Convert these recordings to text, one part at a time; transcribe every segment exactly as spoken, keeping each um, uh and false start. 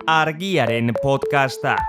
Argiaren podcastak.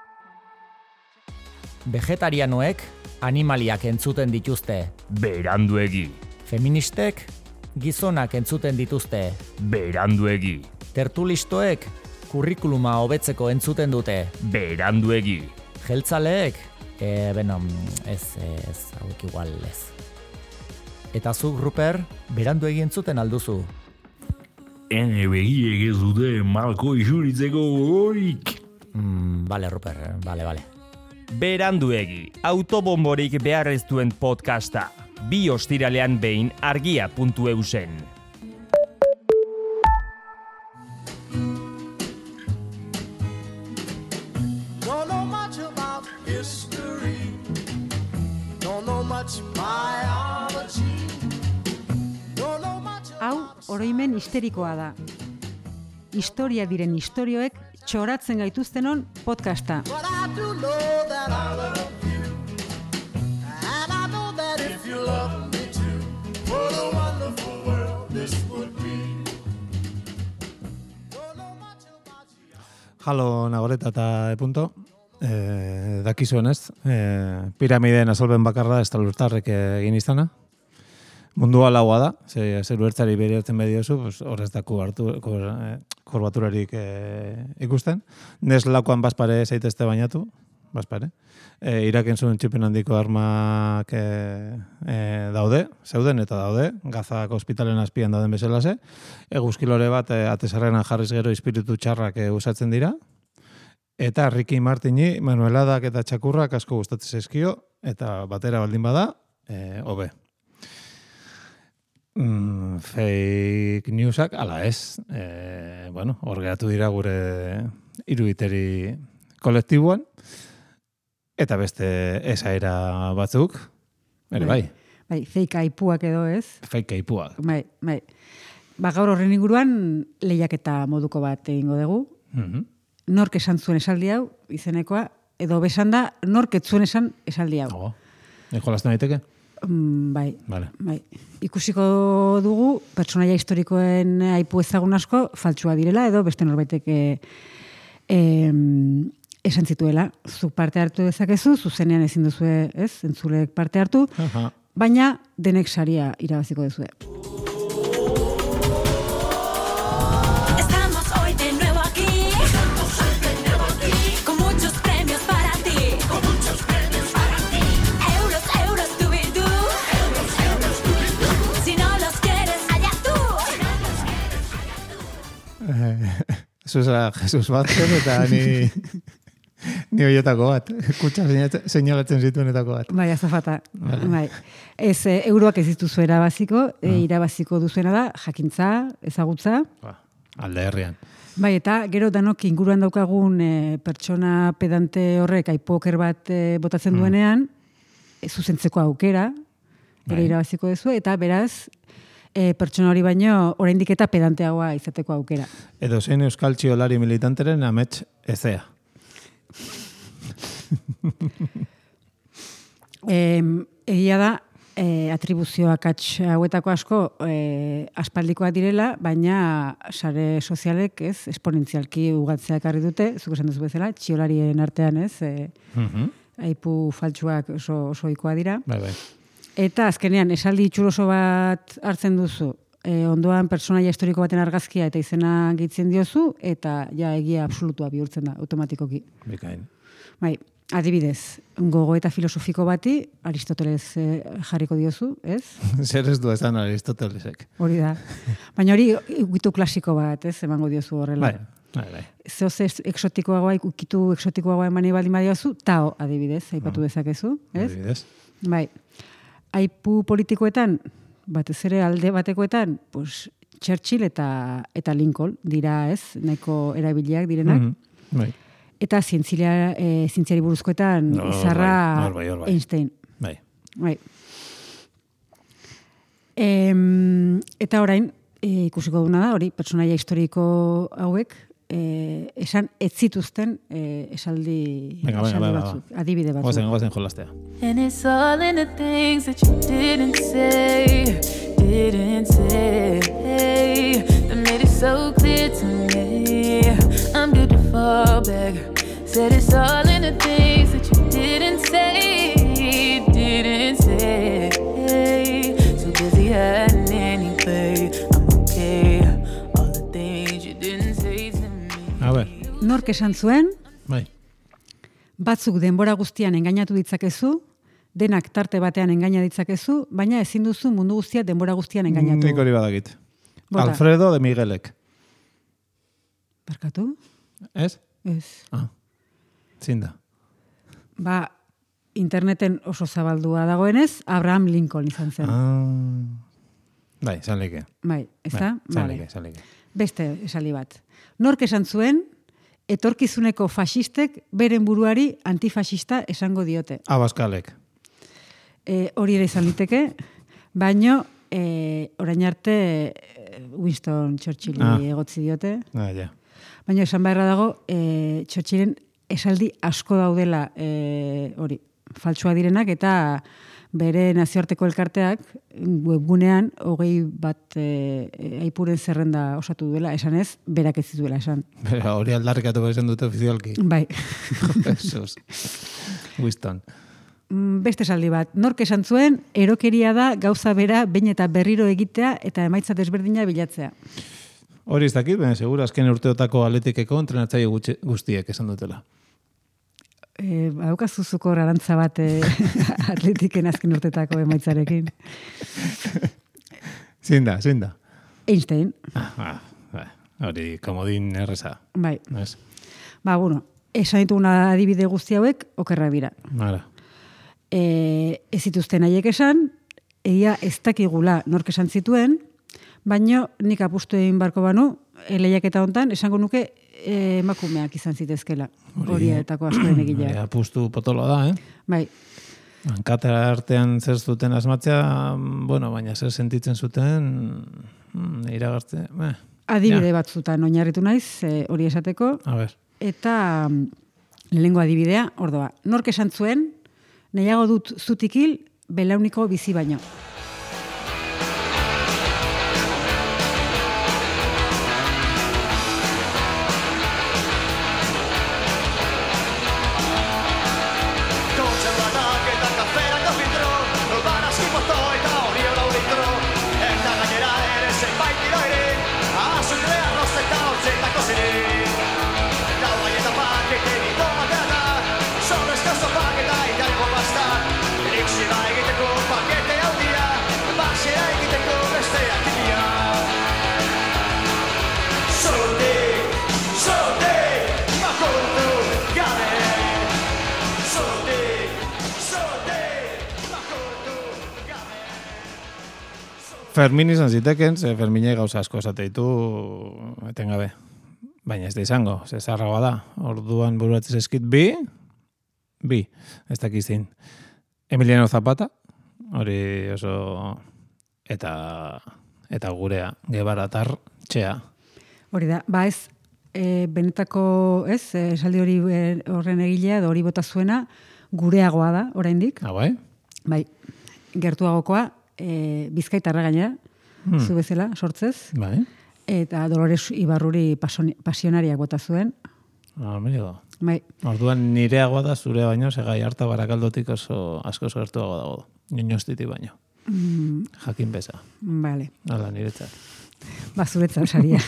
Vegetarianoek animaliak entzuten dituzte. Beranduegi. Feministek gizonak entzuten dituzte. Beranduegi. Tertulistoek kurrikuluma hobetzeko entzuten dute. Beranduegi. Jeltzaleek, e, beno, ez, ez, hauek igual ez. Eta zuk, Ruper, beranduegi entzuten alduzu. Ene begiek ez dute malko isuritzeko gogorik. Mm, bale, Ruper, bale, bale. Beranduegi, autobomborik behar ez duen podcasta. Bi ostiralean behin argia puntu eu zen. Hau, oroimen histerikoa da. Historia diren istorioek txoratzen gaituztenon podcasta. Halo, Nagoreta eta epunto. Eh, dakizuen ez, eh, piramideen azalben bakarra ez talurtarrek egin izana. Mundua laua da, ze, zer uertzari beriatzen bediozu, pues, horrez daku hartu, kor, eh, korbaturarik eh, ikusten. Nez lakoan bazpare zaitezte bainatu, bazpare. E, Iraken zuen txipen handiko armak e, e, daude, zeuden eta daude, Gazak ospitalen azpian dauden bezalase. Eguzkilore bat e, atezarrenan jarriz gero espiritu txarrak e, usatzen dira. Eta Ricky Martini, Manueladak eta txakurrak asko gustatzen zaizkio, eta batera baldin bada, e, hobe. Mm, fake newsak, ala ez. E, bueno, hor geratu dira gure iruditeri kolektiboan. Eta beste esaera batzuk, ere bai. Bai, fake aipuak edo ez. Fake aipuak. Bai, bai. Ba, gaur horren inguruan lehiaketa moduko bat egingo dugu. Mm-hmm. Nork esan zuen esaldi hau, izenekoa, edo besan da, nork ez zuen esan esaldi hau. Oh, eko lasten daiteke? Mm, bai, vale. Bai. Ikusiko dugu, pertsonaia historikoen aipu ezagun asko, faltsua direla, edo beste norbaitek e, e, esan zituela. Zuk parte hartu dezakezu, zuzenean ezin duzu ez, entzulek parte hartu, Aha. baina denek saria irabaziko duzue. Jesus, Jesus Vázquez eta ni ni hoietako bat. Kutsa seinalatzen zituenetako bat. Bai, azafata. Vale. Bai. Ez, e, euroak ez dituzu erabaziko, e, Mm. irabaziko duzuena da, jakintza, ezagutza. Ba, alde herrian. Bai, eta gero danok inguruan daukagun e, pertsona pedante horrek aipoker bat e, botatzen duenean, e, zuzentzeko aukera, ere Bai. irabaziko duzu, eta beraz, e, pertsona hori baino oraindik eta pedanteagoa izateko aukera. Edo zein euskal txiolari militanteren amets ezea. e, egia da, e, atribuzioak atx hauetako asko e, aspaldikoak direla, baina sare sozialek ez, esponentzialki ugatzea ekarri dute, zuk esan duzu bezala, txiolarien artean ez, e, Mhm. aipu faltsuak oso, oso ohikoa dira. Bai, bai. Eta azkenean, esaldi itxuroso bat hartzen duzu, e, ondoan pertsonaia historiko baten argazkia eta izena gehitzen diozu, eta ja egia absolutua bihurtzen da, automatikoki. Bikain. Bai, adibidez, gogo eta filosofiko bati, Aristoteles e, jarriko diozu, ez? Zer ez du esan Aristotelesek. Hori da. Baina hori ukitu klasiko bat, ez, emango diozu horrela. Bai, bai, bai. Zeoz eksotikoagoa, ukitu eksotikoagoa emani baldin badiozu, tao adibidez, aipatu dezakezu, ez? Adibidez. Bai. Aipu politikoetan, batez ere alde batekoetan, pues, Churchill eta, eta Lincoln dira, ez, nahiko erabiliak direnak. Mhm. Bai. Eta zientzia, e, zientziari buruzkoetan, No, izarra bai, hor bai, hor bai. Einstein. Bai. Bai. Em, eta orain, e, ikusiko duna da, hori, pertsonaia historiko hauek, e, esan ez zituzten e, esaldi, Venga, venga, esaldi venga, batzuk, adibide batzuk. Goazen, goazen jolastea. And it's all in the things that you didn't say, didn't say, that made it so clear to me. I'm beautiful call back. Said it's all in the things that you didn't say, didn't say. So busy hiding anyway. I'm okay. All the things you didn't say to me. A ber, Nork esan zuen, bai. batzuk denbora guztian engainatu ditzakezu, denak tarte batean engaina ditzakezu, baina ezin duzu mundu guztia denbora guztian engainatu. Nik hori badakit. Bota. Alfredo de Miguelek. Barkatu? Ez? Ez. Ah. Zin da. Ba, interneten oso zabaldua dagoenez, Abraham Lincoln izan zen. Ah. Bai, esan leke. Bai, ez da? Bai, esan Vale. leke, esan leke. Beste esaldi bat. Nork esan zuen, etorkizuneko faxistek beren buruari antifaxista esango diote. Abaskalek. E, hori ere izan liteke, baino e, orain arte e, Winston Churchilli Ah. egotzi diote. Ah, ja. Baina esan beharra dago, e, Churchillen esaldi asko daudela e, hori, faltsua direnak, eta bere nazioarteko elkarteak webgunean hogei bat e, aipuren zerrenda osatu duela, esan ez, berak ez zituela esan. Bera, hori aldarrikatu behar dute ofizialki. Bai. Jesus. Winston. Mm, Beste esaldi bat, nork esan zuen, erokeria da gauza bera behin eta berriro egitea eta emaitza desberdina bilatzea. Hori ez dakit, baina segura azken urteotako atletikeko entrenatzaile gutxi- guztiek esan dutela. E, Badaukazuzuko arantza bat e, atletiken azken urtetako emaitzarekin. Zin da, zin da. Einstein, Ah, ah, ah, hori komodin erreza. bai. Ez? Ba, bueno, esan dituguna adibide guzti hauek, okerra dira. Hala. E, ez zituzten haiek esan, egia ez dakigula nork esan zituen, baino nik apustu egin barko banu, e, lehiaketa hontan, esango nuke e, emakumeak izan zitezkela. Horietako askoren Hori egilea. apustu potoloa da, eh? Bai, Hankatera artean zer zuten asmatzea, bueno, baina zer sentitzen zuten, mm, iragartze, eh, adibide ja. batzutan oinarritu naiz, e, hori esateko, A ber, eta mm, lehenengo adibidea, ordoa, nork esan zuen, nahiago dut zutik hil, belauniko bizi baino. Fermin izan ziteken, ze Fermine gauza asko esate ditu etengabe. Baina ez da izango, ze zarragoa da. Orduan bururatzen eskit bi, bi, ez dakizin. Emiliano Zapata, hori oso, eta, eta gurea, gebaratar, txea. Hori da, ba ez, e, benetako, ez, e, esaldi hori e, horren egilea, edo hori bota zuena, gureagoa da, oraindik. Ah, bai? Bai, gertuagokoa, e, Bizkaitarra gainera, Hmm. zu bezala, sortzez, Bai? eta Dolores Ibarruri pasoni- pasionariak bota zuen. Ah, amigo. Bai, Orduan nireagoa da zure baino, segai harta barakaldotik oso asko gertuago dago. Niñostiti baino. mm, Jakin beza. vale, Hala, niretzat. ba, zuretzat saria.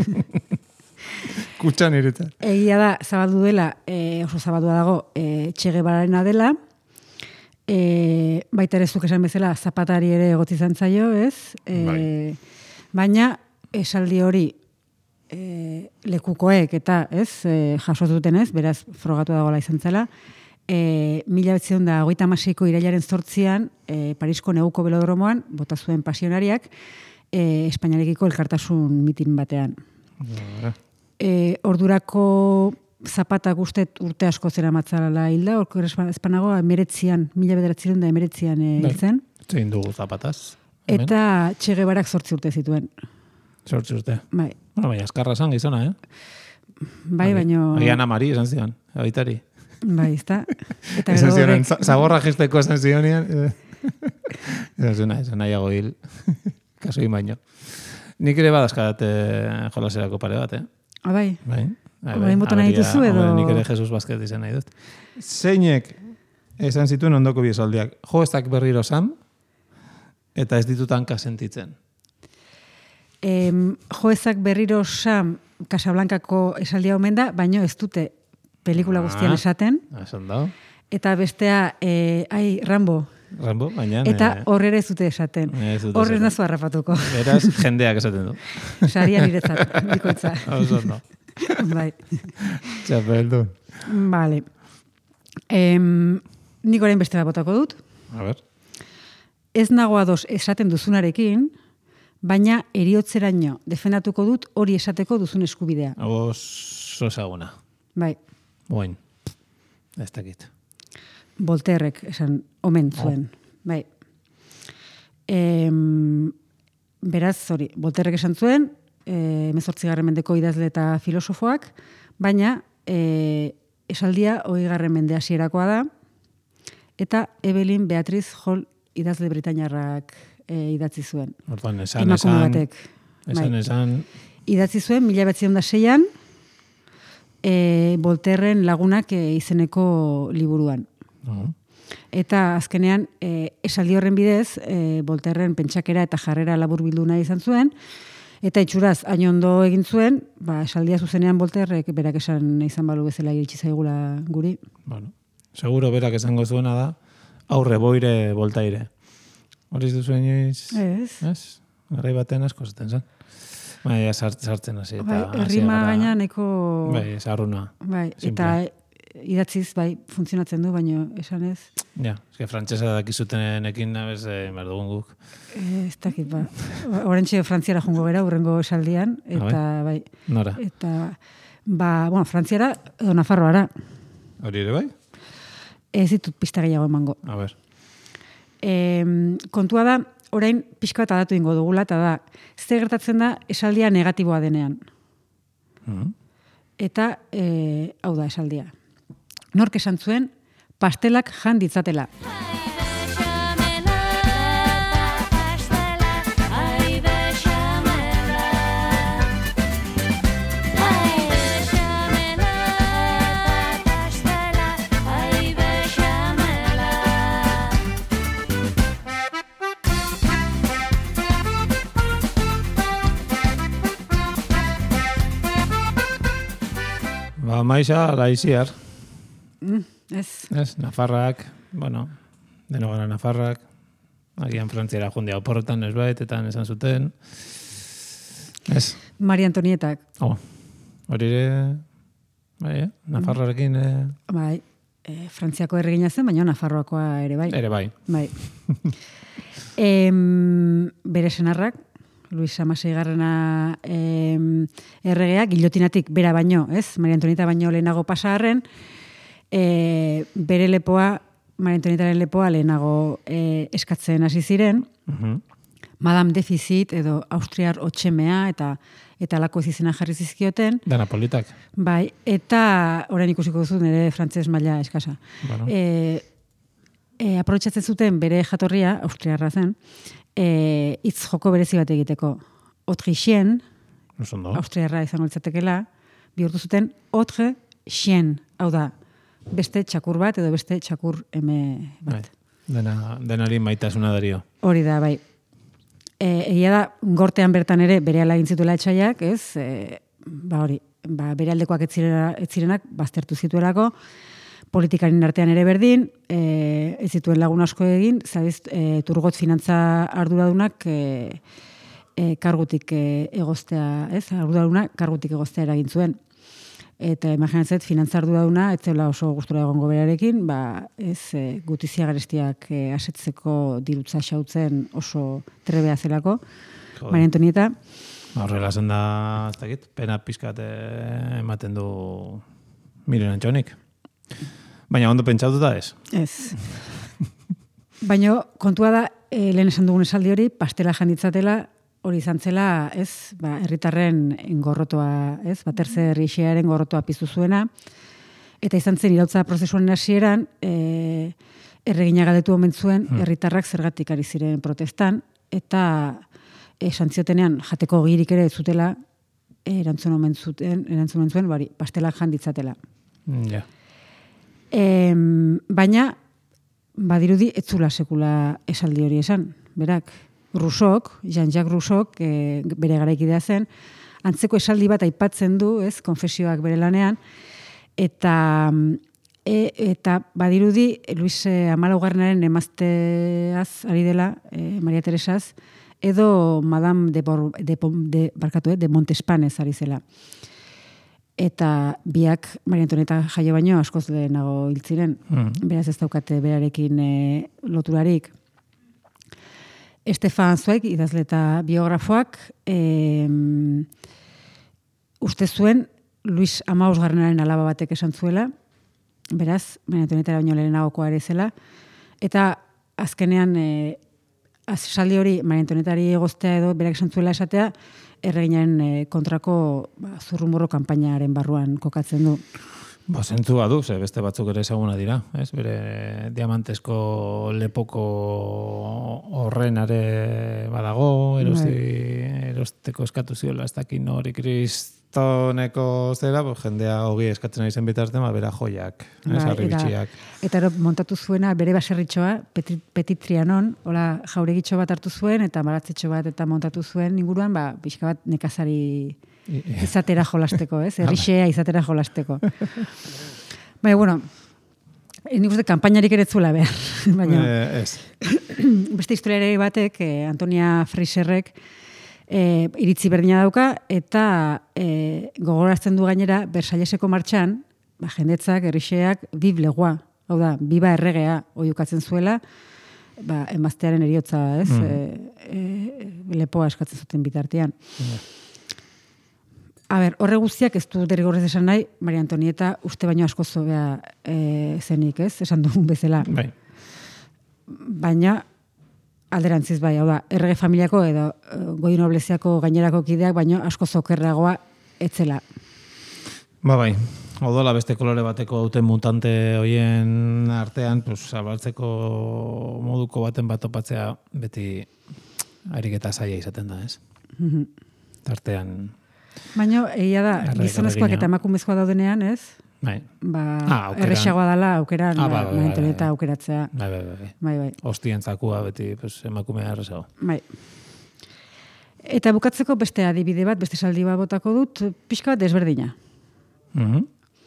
Kutsa niretzat. Egia da, zabaldu dela, e, oso zabaldua dago, e, Che Guevararena dela, e, baita ere zuk esan bezala, Zapatari ere egotzi izan zaio, ez? E, Bai. Baina, esaldi hori e, lekukoek eta, ez, e, jasotuten ez, beraz, frogatu dagoela izan zela, e, mila betzen da, hogeita hamaseiko irailaren zortzian, e, Parisko neguko belodromoan, bota zuen pasionariak, e, Espainiarekiko elkartasun mitin batean. E, ordurako Zapatak ustet urte asko zera matzala hilda, orko espanago emeretzian, mila bederatzerun da emeretzian e, Bai. hiltzen. Zein dugu zapataz. hemen. Eta Che Guevarak zortzi urte zituen. Zortzi urte. Bai, Bueno, baina eskarra zan gizona, eh? bai baino... Agian amari esan zion, abaitari. Bai, ezta? Eta Esan gero zionen, horrek- za- zaborra jisteko esan zionean. eh. Esan zuna, esan nahiago hil. Kaso baino. Nik ere badazkadat eh, jolaserako pare bat, eh? Ah, bai, Bai. Orain boto nahi dituzu edo... Hombre, nik ere Jesus Basket izan nahi dut. Zeinek esan zituen ondoko bi esaldiak. Jo ezak berriro Sam, eta ez ditut hanka sentitzen. Em, joezak berriro Sam Casablancako esaldia omen da, baino ez dute pelikula guztian esaten. Esan da. Eta bestea, eh, ai, Rambo. Rambo, baina... Eta horrere ez dute esaten. Horrez nazu harrapatuko. Beraz, jendeak esaten du. Saria niretzat, bikoitza. Oso no. Bai. Txapeldu. Vale. Em, nik orain beste bat botako dut. A ber. Ez nago ados esaten duzunarekin, baina eriotzeraino defendatuko dut hori esateko duzun eskubidea. Oso ezaguna. Bai. Boin. Ez dakit. Voltairek esan omen zuen. Oh. Bai. Em, beraz, hori, Voltairek esan zuen, e, hemezortzigarren mendeko idazle eta filosofoak, baina e, esaldia hogeigarren mende hasierakoa da, eta Evelyn Beatriz Hall idazle britainiarrak e, idatzi zuen. Orduan, esan, Emakume esan, batek. esan, Bai. esan, Idatzi zuen, mila behatziehun eta seian, e, Voltairren lagunak e, izeneko liburuan. no. Eta azkenean, e, esaldi horren bidez, e, Voltairren pentsakera eta jarrera labur bildu nahi izan zuen, eta itxuraz, hain ondo egin zuen, ba, esaldia zuzenean Voltairrek berak esan izan balu bezala iritsi zaigula guri. Bueno, seguro berak esango zuena da, aurre boire Voltaire. Hori ez duzu inoiz? Ez. Ez? Garai batean asko zaten zen. Bai, sart, sartzen hasi. Bai, Eta hasi errima gara- gaina neko... Bai, zarruna. Bai, Simplea. eta idatziz, bai, funtzionatzen du, baino esan ez. Ja, eske frantsesa dakizutenekin nabez eh, behar dugun guk. Eh, ez dakit, ba. Orentxe frantziara jongo gera, urrengo esaldian, eta bai, Nora? eta, ba, bueno, frantziara, edo Nafarroara, Hori ere bai? ez ditut pista gehiago emango. A ber. E, kontua da, orain pixka bat adatu ingo dugula, eta da, zer gertatzen da esaldia negatiboa denean. Mhm. Eta, e, hau da esaldia. Nork esan zuen, pastelak jan ditzatela. Ba, maixa, laiziar. Mm, ez, Ez, Nafarrak, bueno, deno gara Nafarrak, agian Frantziara jundia oporretan ez baitetan esan zuten. Ez, Maria Antonietak, oh, hori ere, bai, eh? Nafarrarekin eh, bai, e, Frantziako erregina zen, baina Nafarroakoa ere bai. ere bai. Bai. em, bere senarrak, Luis Amaseigarrena em, erregea, gilotinatik bera baino, ez? Maria Antonieta baino lehenago pasa arren, e, bere lepoa, Maria Antonietaren lepoa lehenago e, eskatzen hasi ziren, Mhm. Madame Deficit edo Austriar Otxemea eta eta lako ez izena jarri zizkioten, Dana politak. bai, eta orain ikusiko duzu nire frantses maila eskasa. Bueno. E, e, aprobetxatzen zuten bere jatorria, austriarra zen, e, hitz joko berezi bat egiteko. Autrichien, Oso ondo. austriarra izango litzatekeela, bihurtu zuten autre chien, hau da, beste txakur bat edo beste txakur eme Bai. bat. Dena, denari maitasuna dario. Hori da, bai. E, egia da, gortean bertan ere bere ala egin zituela etxaiak, ez? E, ba hori, ba, bere aldekoak ez zirena- ez zirenak baztertu zituelako, politikaren artean ere berdin, e, ez zituen lagun asko egin, zabiz, e, turgot finantza arduradunak e, e, kargutik e, egoztea, ez? Arduraduna kargutik egoztea eragin zuen. Eta imaginatzet, finantza arduraduna, ez zela oso gustura egongo berarekin, ba, ez e, gutizia garestiak e, asetzeko dirutza xautzen oso trebea zelako. Joder. Maria Antonieta, Horrela zen da, ez dakit, pena pizkat eh, ematen du Miren Antxonik. Baina ondo pentsatuta ez. ez. Baina kontua da, e, lehen esan dugun esaldi hori, pastela janditzatela, hori izan zela, ez, ba, herritarren engorrotoa, ez, baterze herrixearen gorrotoa piztu zuena, eta izan zen irautza prozesuaren hasieran, e, erregina galdetu omen zuen, herritarrak zergatik ari ziren protestan, eta esan ziotenean jateko girik ere ez zutela, erantzun omen zuten, erantzun omen zuen, bari, pastelak jan ditzatela. Ja. E, baina, badirudi, etzula sekula esaldi hori esan, berak. Rousseauk, Jean-Jacques Rousseauk, e, bere garaikidea zen, antzeko esaldi bat aipatzen du, ez, konfesioak bere lanean, eta e, eta badirudi Luis Hamalaugarrenaren emazteaz ari dela, e, Maria Teresaz, edo Madame de, Bor, de, de, barkatu, eh, de Montespanez ari zela. Eta biak Maria Antonieta jaio baino askoz lehenago hil ziren. Mm. Beraz ez daukate berarekin e, loturarik. Estefan Zweig, idazle eta biografoak, e, uste zuen Luis Hamausgarrenaren alaba batek esan zuela, beraz, Maria Antonieta baino lehenagokoa ere zela, eta azkenean e, esaldi hori Maria Antonietari egoztea edo berak esan zuela esatea, erreginaren e, kontrako ba, zurrumurro kanpainaren barruan kokatzen du. Ba, zentzua du, ze beste batzuk ere ezaguna dira, ez? Bere diamantesko lepoko horren are badago, erosti, erosteko eskatu ziola, ez dakin hori kristoneko zera, bo, jendea hogi eskatzen ari zen bitartzen, ba, bera joiak, ez, Ba, arribitxiak. Eta ero montatu zuena bere baserritxoa, Petit, Petit Trianon, hola jauregitxo bat hartu zuen, eta baratzetxo bat eta montatu zuen inguruan, ba, pixka bat nekazari izatera jolasteko, ez? Errixea izatera jolasteko. Baina, bueno, nik uste kanpainarik ere zuela behar. Baina, eh, ez. Beste historiare batek, eh, Antonia Freiserrek, eh, iritzi berdina dauka, eta eh, gogorazten du gainera, Versailleseko martxan, ba, jendetzak, errixeak, bib legoa, hau da, biba erregea oiukatzen zuela, ba, emaztearen eriotza, ez? Mm. E, e, lepoa eskatzen zuten bitartean. Mm. A ber, horre guztiak ez du derrigorrez esan nahi, Maria Antonieta uste baino asko zobea e, zenik, ez? Esan dugun bezala. Bai. Baina, alderantziz bai, hau da, errege familiako edo e, goi nobleziako gainerako kideak, baino asko zokerragoa etzela. Ba bai, odola beste kolore bateko duten mutante hoien artean, pues, abaltzeko moduko baten bat topatzea beti ariketa zaila izaten da, ez? Mm-hmm. Tartean... Baina, egia da, Errege gizonezkoak erregina. eta emakumezkoa daudenean, ez? Bai. Ba, Ah, aukeran. erresagoa dela aukeran, Ah, ba, bai, bai, Maria bai, Antonieta bai. aukeratzea. Bai, bai, bai. bai. Bai, bai. Ostien zakua beti pues, emakumea errezago. Bai. Eta bukatzeko beste adibide bat, beste saldi bat botako dut, pixka bat desberdina. Mhm.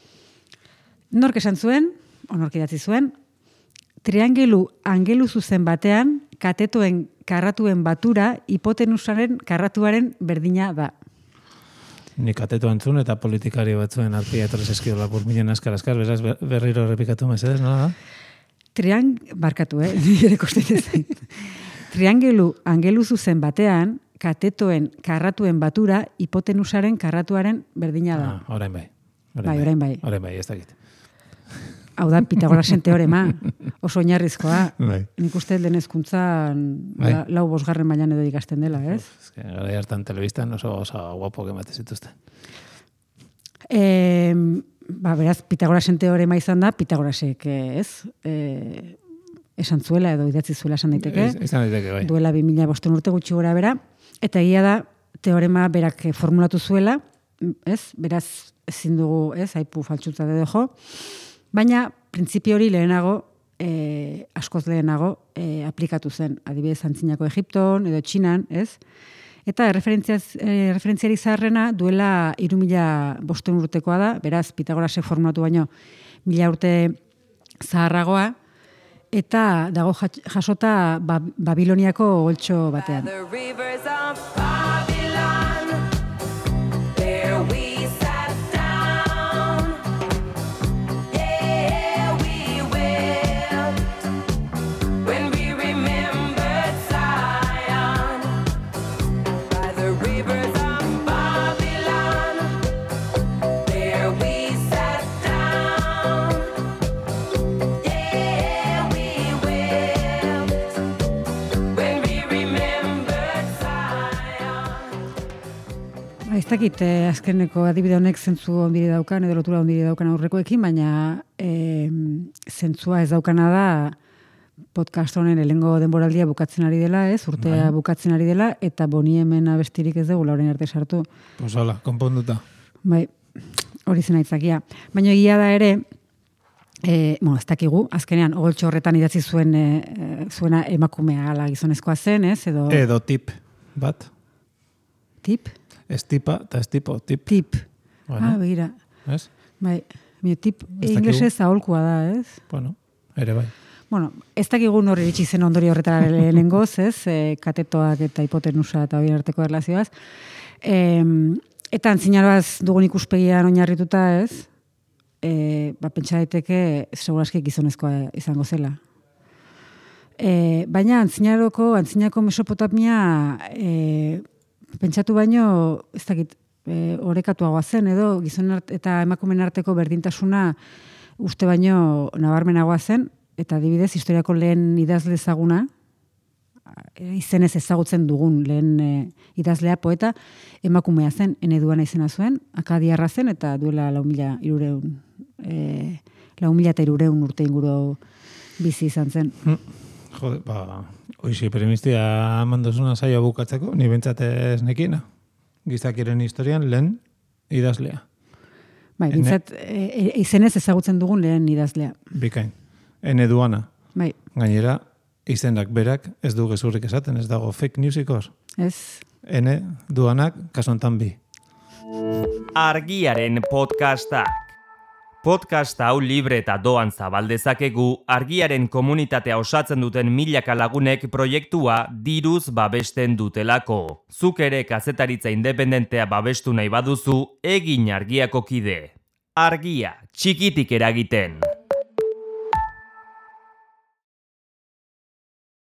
Nork esan zuen, onork idatzi zuen, triangelu angelu zuzen batean, katetoen karratuen batura, hipotenusaren karratuaren berdina da. Nik kateto entzun eta politikari batzuen arpia etorrez eskidola burmilen askar askar, beraz ber- berriro errepikatu mesedez, nola da? Triang, barkatu, eh? Nire kostetzen. Triangelu angelu zuzen batean, katetoen karratuen batura, hipotenusaren karratuaren berdina da. Ah, orain bai. Bai, orain bai. Orain bai, ez dakit. Hau da, Pitagorasen teorema, oso oinarrizkoa. Bai. Nik uste lehen hezkuntzan Bai. la- lau bosgarren mailan edo ikasten dela, ez? Ez que gara hartan telebistan oso oso guapo emate zituzten. E, ba, beraz, Pitagorasen teorema izan da, Pitagorasek, eh, ez? E, esan zuela edo idatzi zuela esan daiteke. Ez- Izan daiteke, bai. Duela bi mila bosten urte gutxi gora bera. Eta egia da, teorema berak eh, formulatu zuela, ez? Beraz, ezin dugu, ez? Aipu faltsuta edo jo. Baina, printzipio hori lehenago, e, askoz lehenago, e, aplikatu zen. Adibidez, antzinako Egipton edo Txinan, ez? Eta referentziaz, e, referentziari zaharrena duela hiru mila bosten urtekoa da, beraz, Pitagorasek formulatu baino mila urte zaharragoa, eta dago jasota ba, Babiloniako oltxo batean. The rivers of Babylon, there we sat down. Yeah, we wept when we remembered Zion. By the rivers of Babylon, there we sat down. Yeah, we wept when we remembered Zion. Ez dakit, eh, azkeneko adibide honek zentzu ondiri daukan, edo lotura ondiri daukan aurrekoekin, baina eh, zentzua ez daukana da podcast honen helengo denboraldia bukatzen ari dela, ez? Urtea Bai. bukatzen ari dela, eta Boni hemen abestirik ez dugu lauren arte sartu. Pues hola, konponduta. Bai, hori zen aitzakia. Baina egia da ere, e, bueno, ez dakigu, azkenean, ogoltxo horretan idatzi zuen e, zuena emakumea ala gizonezkoa zen, ez? Edo, Edo tip, bat. tip? Ez tipa, eta ez tipo, tip. Tip. Bueno, Ah, begira. ez? Bai, baina tip Ez dakigu. inglesez aholkua da, ez? Bueno, ere bai. Bueno, ez dakigu nor iritsi zen ondori horretara lehenengoz, ez? E, katetoak eta hipotenusa eta horien arteko erlazioaz. E, eta antzinaroaz dugun ikuspegian oinarrituta, ez? E, ba, pentsa daiteke seguraski gizonezkoa izango zela. E, baina antzinaroko, antzinako Mesopotamia e, pentsatu baino, ez dakit, e, orekatuagoa zen, edo gizon art- eta emakumen arteko berdintasuna uste baino nabarmenagoa zen, eta adibidez, historiako lehen idazle ezaguna, izenez ezagutzen dugun lehen e, idazlea poeta, emakumea zen, eneduana izena zuen, akadiarra zen, eta duela lau mila irureun, e, lau mila eta irureun urte inguru bizi izan zen. Jode, ba, oizi premistia mandozuna saioa bukatzeko, ni bentsat ez nekiena. Gizakiren historian lehen idazlea. Bai, Ene- bintzat, e, e, izenez ezagutzen dugun lehen idazlea. Bikain. Ene duana. Bai, Gainera, izenak berak ez du gezurrik esaten, ez dago fake newsikor. ez? Ene duanak kasontan bi. Argiaren podcastak. Podcast hau libre eta doan zabaldezakegu argiaren komunitatea osatzen duten milaka lagunek proiektua diruz babesten dutelako. Zuk ere kazetaritza independentea babestu nahi baduzu, egin argiako kide. Argia, txikitik eragiten.